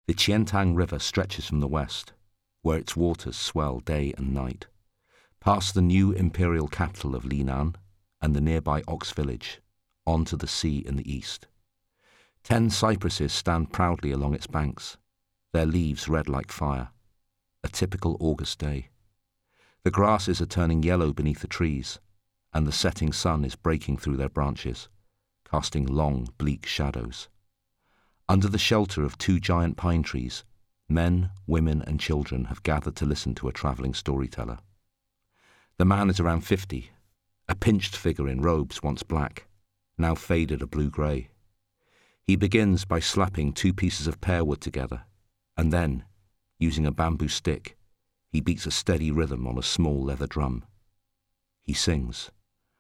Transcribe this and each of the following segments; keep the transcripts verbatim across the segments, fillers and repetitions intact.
The Qiantang River stretches from the west, where its waters swell day and night, past the new imperial capital of Linan and the nearby Ox village, onto the sea in the east. Ten cypresses stand proudly along its banks, their leaves red like fire, a typical August day. The grasses are turning yellow beneath the trees, and the setting sun is breaking through their branches, casting long, bleak shadows. Under the shelter of two giant pine trees, men, women, and children have gathered to listen to a travelling storyteller. The man is around fifty, a pinched figure in robes once black, now faded a blue-grey. He begins by slapping two pieces of pear wood together, and then, using a bamboo stick, he beats a steady rhythm on a small leather drum. He sings,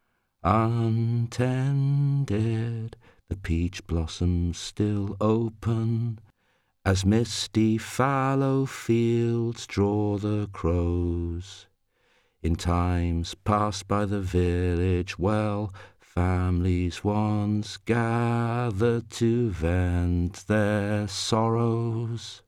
"Untended, the peach blossoms still open, as misty fallow fields draw the crows. In times past by the village well, families once gathered to vent their sorrows."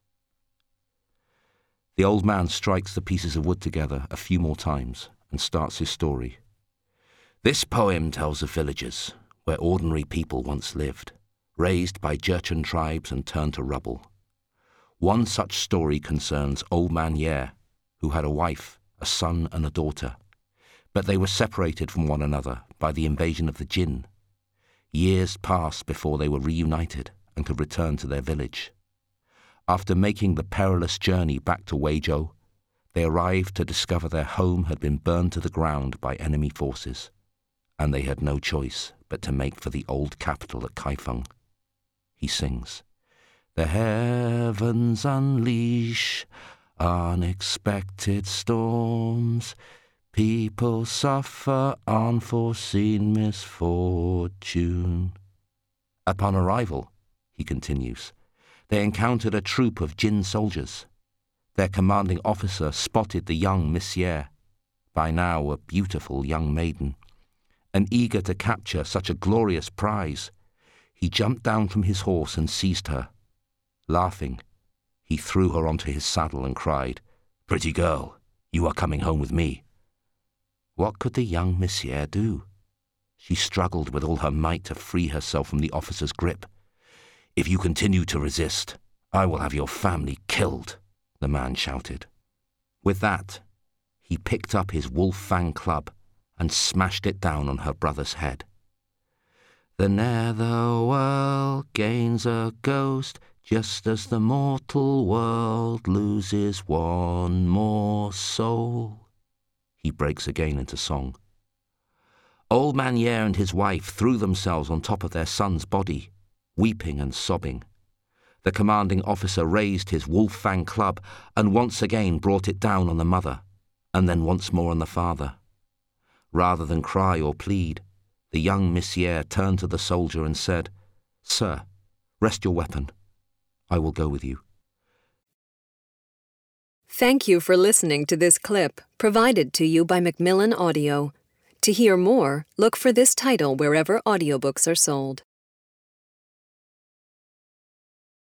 The old man strikes the pieces of wood together a few more times and starts his story. "This poem tells of villages where ordinary people once lived, raised by Jurchen tribes and turned to rubble. One such story concerns Old Man Yer, who had a wife, a son and a daughter, but they were separated from one another by the invasion of the Jin. Years passed before they were reunited and could return to their village. After making the perilous journey back to Weizhou, they arrived to discover their home had been burned to the ground by enemy forces, and they had no choice but to make for the old capital at Kaifeng." He sings, "The heavens unleash unexpected storms. People suffer unforeseen misfortune." Upon arrival, he continues, they encountered a troop of Jin soldiers. Their commanding officer spotted the young Miss Yer, by now a beautiful young maiden, and eager to capture such a glorious prize, he jumped down from his horse and seized her. Laughing, he threw her onto his saddle and cried, "Pretty girl, you are coming home with me." What could the young Miss Yer do? She struggled with all her might to free herself from the officer's grip. "If you continue to resist, I will have your family killed," the man shouted. With that, he picked up his wolf-fang club and smashed it down on her brother's head. "The netherworld gains a ghost just as the mortal world loses one more soul." He breaks again into song. Old Man Yer and his wife threw themselves on top of their son's body, weeping and sobbing. The commanding officer raised his wolf-fang club and once again brought it down on the mother, and then once more on the father. Rather than cry or plead, the young Miss Yer turned to the soldier and said, "Sir, rest your weapon. I will go with you." Thank you for listening to this clip provided to you by Macmillan Audio. To hear more, look for this title wherever audiobooks are sold.